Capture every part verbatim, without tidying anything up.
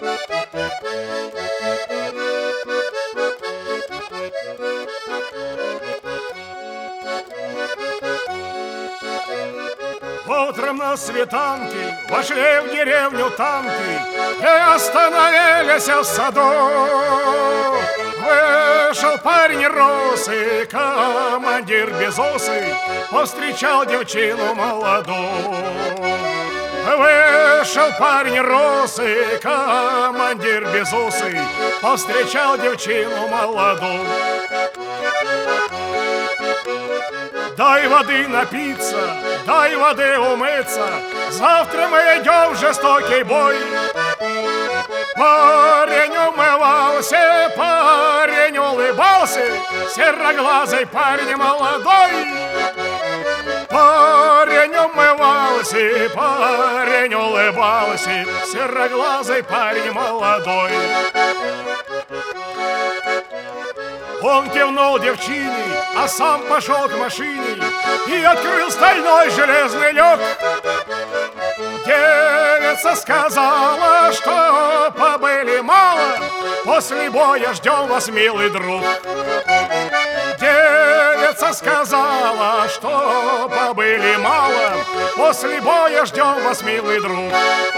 Утром на світанке вошли в деревню танки и остановились в саду. Вышел парень росый, командир безусый, повстречал девчину молодую. Вышел парень росый, командир безусый, повстречал девчину молодую. Дай воды напиться, дай воды умыться, завтра мы идем в жестокий бой. Парень умывался, парень улыбался, сероглазый парень молодой. Парень умывался, парень улыбался, сероглазый парень молодой. Он кивнул девчине, а сам пошел к машине и открыл стальной железный люк. Девица сказала, что побыли мало, после боя ждем вас, милый друг. Девица сказала, что побыли мало, после боя ждем вас, милый друг.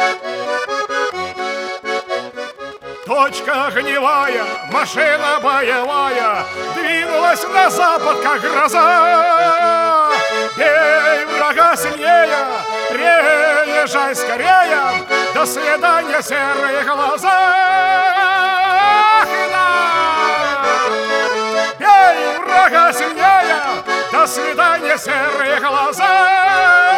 Точка огневая, машина боевая двинулась на запад, как гроза. Бей врага сильнее, приезжай скорее, до свидания, серые глаза. Бей врага сильнее, до свидания, серые глаза.